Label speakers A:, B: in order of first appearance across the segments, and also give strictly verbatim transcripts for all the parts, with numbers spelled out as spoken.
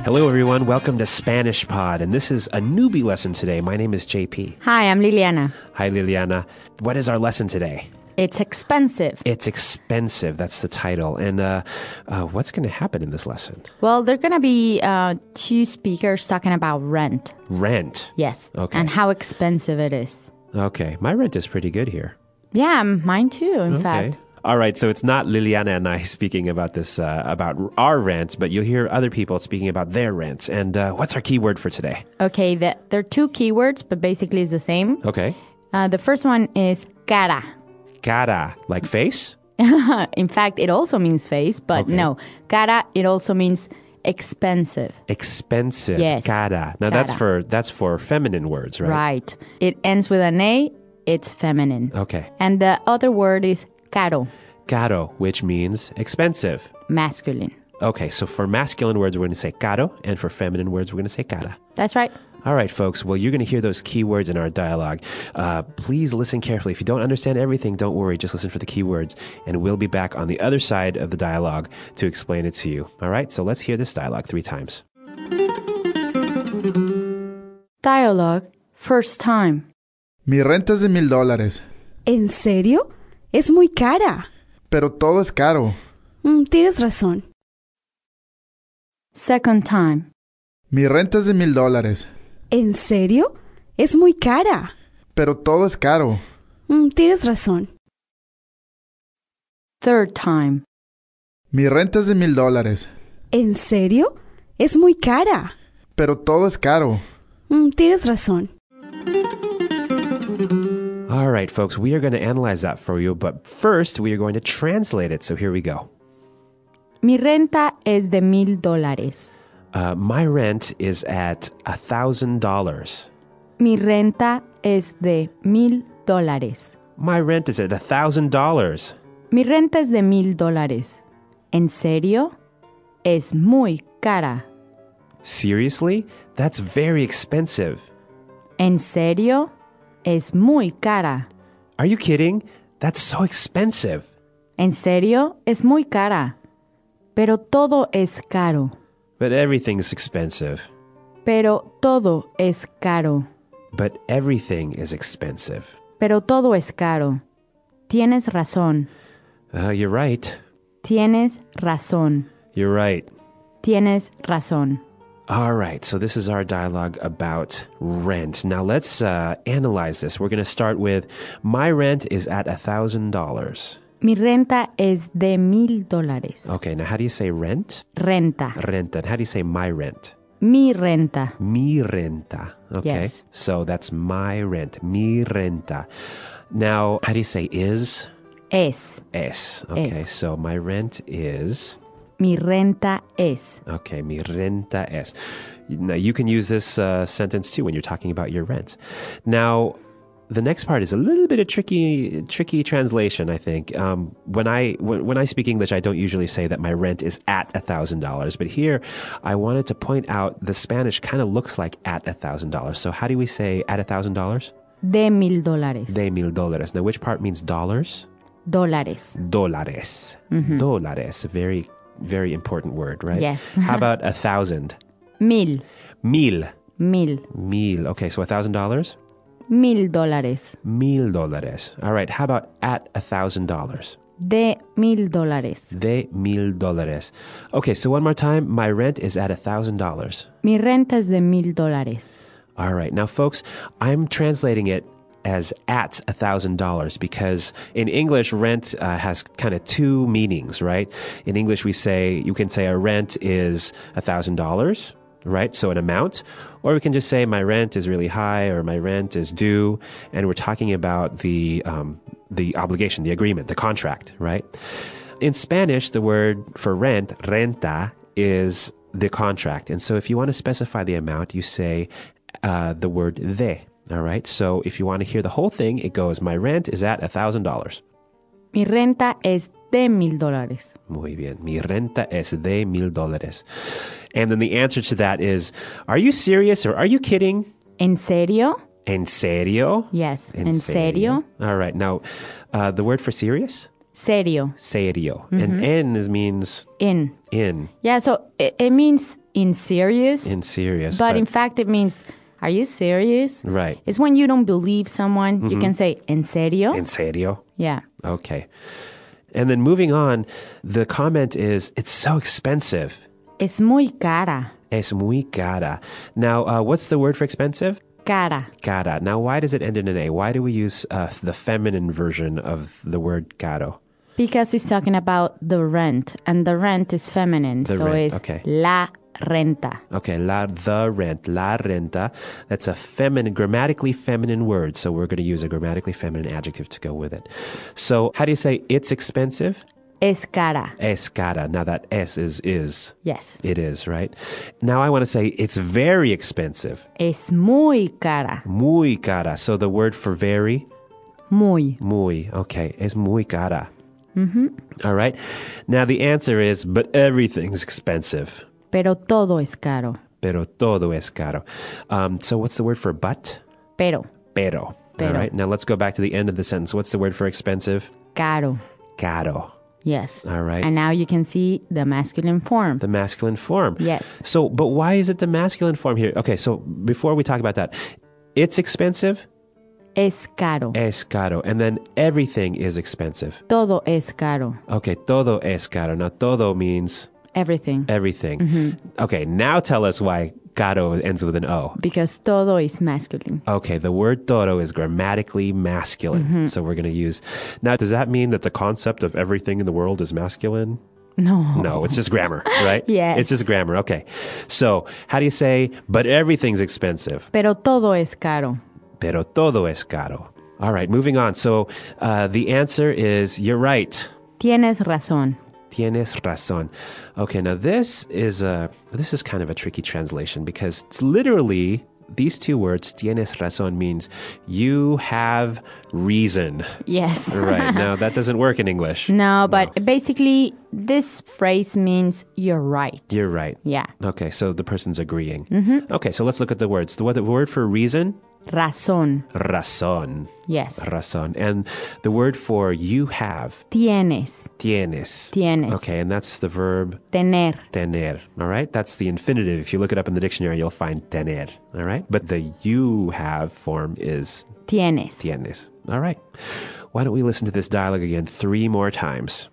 A: Hello, everyone. Welcome to Spanish Pod, and this is a newbie lesson today. My name is J P.
B: Hi, I'm Liliana.
A: Hi, Liliana. What is our lesson today?
B: It's expensive.
A: It's expensive. That's the title. And uh, uh, what's going to happen in this lesson?
B: Well, there are going to be uh, two speakers talking about rent.
A: Rent.
B: Yes.
A: Okay.
B: And how expensive it is.
A: Okay. My rent is pretty good here.
B: Yeah, mine too, in
A: okay.
B: fact.
A: All right, so it's not Liliana and I speaking about this, uh, about our rent, but you'll hear other people speaking about their rents. And uh, what's our keyword for today?
B: Okay, the, there are two keywords, but basically it's the same.
A: Okay.
B: Uh, the first one is cara.
A: Cara, like face?
B: In fact, it also means face, but
A: Okay.
B: no. Cara, it also means expensive.
A: Expensive.
B: Yes.
A: Cara. Now
B: Cara.
A: that's for that's for feminine words, right?
B: Right. It ends with an A, it's feminine.
A: Okay.
B: And the other word is caro,
A: Caro, which means expensive.
B: masculine.
A: Okay, so for masculine words, we're going to say caro, and for feminine words, we're going to say cara.
B: That's right.
A: All right, folks. Well, you're going to hear those keywords in our dialogue. Uh, please listen carefully. If you don't understand everything, don't worry. Just listen for the keywords, and we'll be back on the other side of the dialogue to explain it to you. All right, so let's hear this dialogue three times.
B: Dialogue, first time.
C: Mi renta es de mil dólares,
D: ¿En serio? Es muy cara.
C: pero todo es caro.
D: Mm, tienes razón.
B: Second time.
C: Mi renta es de mil dólares,
D: ¿En serio? Es muy cara.
C: pero todo es caro.
D: Mm, tienes razón.
B: Third time.
C: Mi renta es de mil dólares,
D: ¿En serio? Es muy cara.
C: pero todo es caro.
D: Mm, tienes razón.
A: All right, folks, we are going to analyze that for you, but first we are going to translate it. So here we go.
B: Mi renta es de mil dólares.
A: Uh, my rent is at a thousand dollars.
B: Mi renta es de mil dólares.
A: My rent is at a thousand dollars.
B: Mi renta es de mil dólares. ¿En serio? Es muy cara.
A: Seriously? That's very expensive.
B: ¿En serio? Es muy cara.
A: Are you kidding? That's so expensive.
B: ¿En serio? Es muy cara. Pero todo es caro.
A: But everything's expensive.
B: Pero todo es caro.
A: But everything is expensive.
B: Pero todo es caro. Tienes razón.
A: Uh, you're right.
B: Tienes razón.
A: You're right.
B: Tienes razón.
A: All right, so this is our dialogue about rent. Now let's uh, analyze this. We're going to start with, my rent is at a thousand dollars.
B: Mi renta es de mil dólares.
A: Okay, now how do you say rent?
B: Renta.
A: Renta. And how do you say my rent?
B: Mi renta.
A: Mi renta. Okay,
B: Yes.
A: so that's my rent. Mi renta. Now, how do you say is?
B: Es.
A: Es. Okay,
B: Es.
A: so my rent is...
B: Mi renta es.
A: Okay, mi renta es. Now, you can use this uh, sentence too when you're talking about your rent. Now, the next part is a little bit of tricky, tricky translation, I think. Um, when I when, when I speak English, I don't usually say that my rent is at a thousand dollars, but here I wanted to point out the Spanish kind of looks like at a thousand dollars. So how do we say at a thousand dollars?
B: De mil dólares.
A: De mil dólares. Now, which part means dollars?
B: Dólares.
A: Dólares.
B: Mm-hmm.
A: Dólares. Very, very important word, right?
B: Yes.
A: How about a thousand?
B: Mil.
A: Mil.
B: Mil.
A: Mil. Okay, so a thousand dollars?
B: Mil dólares.
A: Mil dólares. All right, how about at a thousand dollars?
B: De mil dólares.
A: De mil dólares. Okay, so one more time. My rent is at a thousand dollars.
B: Mi renta es de mil dólares.
A: All right, now folks, I'm translating it as at a thousand dollars because in English, rent uh, has kind of two meanings, right? In English, we say, you can say a rent is a thousand dollars, right? So an amount, or we can just say my rent is really high or my rent is due. And we're talking about the, um, the obligation, the agreement, the contract, right? In Spanish, the word for rent, renta, is the contract. And so if you want to specify the amount, you say uh, the word de. All right, so if you want to hear the whole thing, it goes, my rent is at a thousand dollars.
B: Mi renta es de mil dólares.
A: Muy bien. Mi renta es de mil dólares. And then the answer to that is, are you serious or are you kidding?
B: ¿En serio?
A: En serio?
B: Yes. ¿En serio?
A: All right. Now, uh, the word for serious?
B: Serio.
A: Serio. And en is means
B: In.
A: in.
B: Yeah, so it, it means in serious.
A: In serious.
B: but, in fact, it means, are you serious?
A: Right.
B: It's when you don't believe someone. You can say, ¿en serio?
A: En serio?
B: Yeah.
A: Okay. And then moving on, the comment is, it's so expensive.
B: Es muy cara.
A: Es muy cara. Now, uh, what's the word for expensive?
B: Cara.
A: Cara. Now, why does it end in an A? Why do we use uh, the feminine version of the word caro?
B: Because it's talking about the rent, and the rent is feminine.
A: The
B: so
A: rent,
B: it's
A: okay.
B: la renta.
A: Okay, la, the rent, la renta. That's a feminine, grammatically feminine word. So we're going to use a grammatically feminine adjective to go with it. So how do you say it's expensive?
B: Es cara.
A: Es cara. Now that es is is.
B: Yes.
A: It is, right? Now I want to say it's very expensive.
B: Es muy cara.
A: Muy cara. So the word for very?
B: Muy.
A: Muy. Okay, es muy cara. Mm-hmm. All right. Now the answer is, but everything's expensive.
B: Pero todo es caro.
A: Pero todo es caro. Um, so what's the word for but?
B: Pero.
A: Pero.
B: Pero.
A: All right. Now let's go back to the end of the sentence. What's the word for expensive?
B: Caro.
A: Caro.
B: Yes.
A: All right.
B: And now you can see the masculine form.
A: The masculine form.
B: Yes.
A: So, but why is it the masculine form here? Okay, so before we talk about that, it's expensive.
B: Es caro.
A: Es caro. And then everything is expensive.
B: Todo es caro.
A: Okay, todo es caro. Now, todo means
B: Everything.
A: everything.
B: Mm-hmm.
A: Okay, now tell us why caro ends with an O.
B: Because todo is masculine.
A: Okay, the word todo is grammatically masculine.
B: Mm-hmm.
A: So we're going to use... Now, does that mean that the concept of everything in the world is masculine?
B: No.
A: No, it's just grammar, right?
B: Yes.
A: It's just grammar. Okay. So, how do you say, but everything's expensive?
B: Pero todo es caro.
A: Pero todo es caro. All right, moving on. So, uh, the answer is, you're right.
B: Tienes razón.
A: Tienes razón. Okay, now this is a, this is kind of a tricky translation because it's literally these two words, tienes razón, means you have reason.
B: Yes.
A: Right. Now, that doesn't work in English.
B: No, but basically, this phrase means you're right.
A: You're right.
B: Yeah.
A: Okay, so the person's agreeing. Mm-hmm. Okay, so let's look at the words. The, the word for reason?
B: Razón.
A: Razón.
B: Yes.
A: Razón. And the word for you have?
B: Tienes.
A: Tienes.
B: Tienes.
A: Okay, and that's the verb?
B: Tener.
A: Tener. All right? That's the infinitive. If you look it up in the dictionary, you'll find tener. All right? But the you have form is?
B: Tienes.
A: Tienes. All right. Why don't we listen to this dialogue again three more times?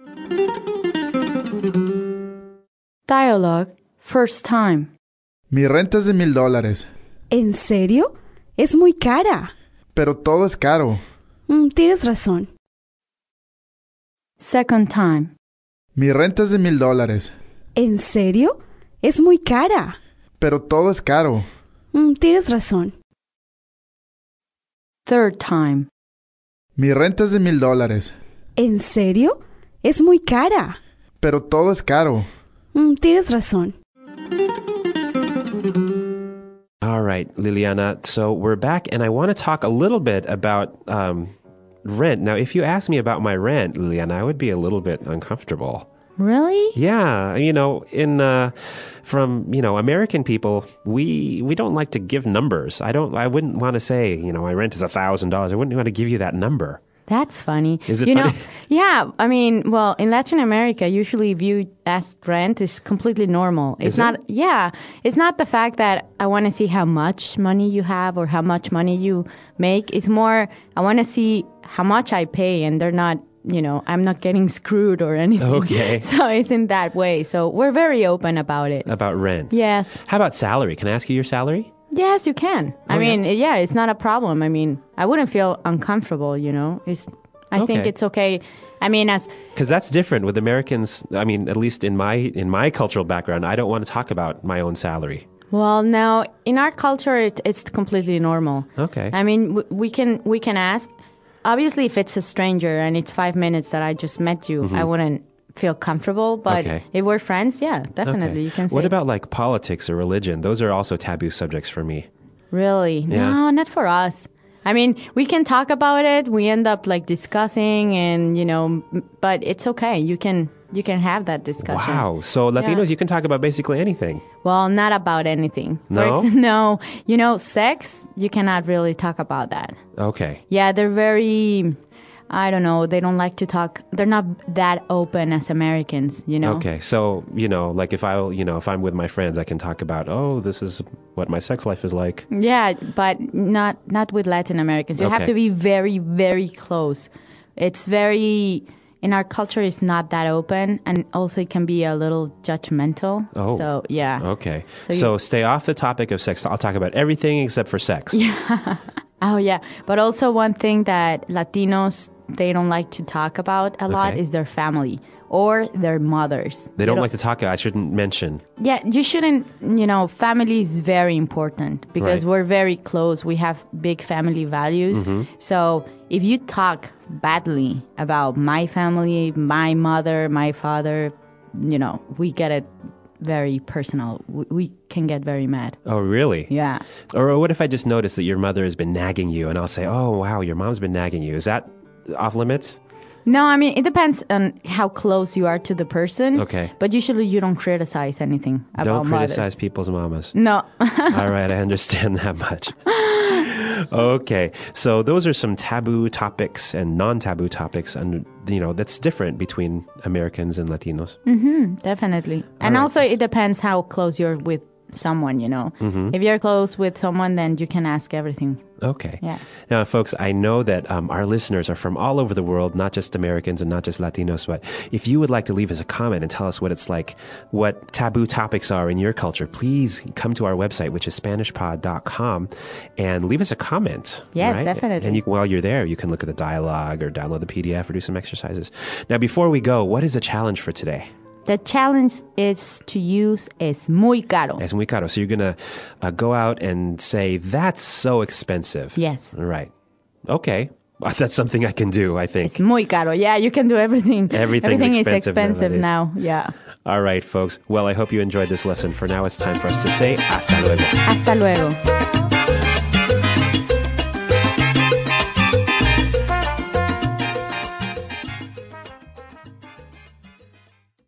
B: Dialogue. First time.
C: Mi renta es de mil dólares,
D: ¿En serio? Es muy cara.
C: pero todo es caro.
D: Mm, tienes razón.
B: Second time.
C: Mi renta es de mil dólares,
D: ¿En serio? Es muy cara.
C: pero todo es caro.
D: Mm, tienes razón.
B: Third time.
C: Mi renta es de mil dólares,
D: ¿En serio? Es muy cara.
C: pero todo es caro.
D: Mm, tienes razón.
A: All right, Liliana. So we're back, and I want to talk a little bit about um, rent. Now, if you ask me about my rent, Liliana, I would be a little bit uncomfortable.
B: Really?
A: Yeah, you know, in uh, from you know American people, we we don't like to give numbers. I don't. I wouldn't want to say, you know, my rent is a thousand dollars. I wouldn't want to give you that number.
B: That's funny.
A: Is it
B: you
A: funny?
B: know, yeah, I mean, well, in Latin America, usually viewed as rent is completely normal. It's
A: Is
B: not,
A: it?
B: yeah, it's not the fact that I want to see how much money you have or how much money you make. It's more, I want to see how much I pay and they're not, you know, I'm not getting screwed or anything.
A: Okay.
B: So it's in that way. So we're very open about it.
A: About rent.
B: Yes.
A: How about salary? Can I ask you your salary?
B: Yes, you can. I
A: Oh,
B: mean, yeah, it's not a problem. I mean, I wouldn't feel uncomfortable, you know. It's I think
A: Okay.
B: it's okay. I mean, as
A: Because that's different with Americans. I mean, at least in my in my cultural background, I don't want to talk about my own salary.
B: well, now in our culture, it, it's completely normal.
A: Okay.
B: I mean, w- we can we can ask. Obviously, if it's a stranger and it's five minutes that I just met you, I wouldn't feel comfortable. But
A: Okay.
B: if we're friends, yeah, definitely
A: Okay.
B: you can say.
A: What about like politics or religion? Those are also taboo subjects for me.
B: Really?
A: Yeah.
B: No, not for us. I mean, we can talk about it. We end up like discussing, and you know, m- but it's okay. You can you can have that discussion.
A: Wow. So Latinos,
B: Yeah.
A: you can talk about basically anything.
B: Well, not about anything. For
A: No?
B: ex- no. You know, sex. You cannot really talk about that.
A: Okay.
B: Yeah, they're very. I don't know, they don't like to talk. They're not that open as Americans, you know?
A: Okay. So, you know, like if I, you know, if I'm with my friends, I can talk about, oh, this is what my sex life is like.
B: Yeah, but not not with Latin Americans. You have
A: Okay.
B: to be very, very close. It's very, in our culture, it's not that open. And also it can be a little judgmental.
A: Oh.
B: So, yeah.
A: Okay.
B: So
A: So,
B: you-
A: stay off the topic of sex. I'll talk about everything except for sex.
B: Oh, yeah. But also one thing that Latinos, they don't like to talk about a lot
A: Okay.
B: is their family or their mothers.
A: They don't like to talk. I shouldn't mention.
B: Yeah, you shouldn't, you know, family is very important because
A: Right.
B: we're very close. We have big family values.
A: Mm-hmm.
B: So if you talk badly about my family, my mother, my father, you know, we get it very personal. We, we can get very mad.
A: Oh, really?
B: Yeah.
A: Or what if I just notice that your mother has been nagging you and I'll say, oh, wow, your mom's been nagging you. Is that off limits?
B: No, I mean, it depends on how close you are to the person.
A: Okay.
B: But usually you don't criticize anything about
A: Don't criticize
B: mothers.
A: people's mamas.
B: No.
A: All right, I understand that much. Okay, so those are some taboo topics and non-taboo topics, and you know that's different between Americans and Latinos.
B: Definitely. And
A: right.
B: also it depends how close you're with someone, you know.
A: Mm-hmm.
B: If you're close with someone, then you can ask everything.
A: Okay.
B: Yeah.
A: Now, folks, I know that um, our listeners are from all over the world, not just Americans and not just Latinos, but if you would like to leave us a comment and tell us what it's like, what taboo topics are in your culture, please come to our website, which is Spanish Pod dot com, and leave us a comment.
B: Yes,
A: right?
B: definitely.
A: And you, while you're there, you can look at the dialogue or download the P D F or do some exercises. Now, before we go, what is the challenge for today?
B: The challenge is to use es muy caro.
A: Es muy caro. So you're going to uh, go out and say, that's so expensive.
B: Yes.
A: Right. Okay. Well, that's something I can do, I think.
B: Es muy caro. Yeah, you can do everything.
A: Everything's
B: Everything is
A: expensive
B: expensive
A: nowadays.
B: now. Yeah.
A: All right, folks. Well, I hope you enjoyed this lesson. For now, it's time for us to say hasta luego.
B: Hasta luego.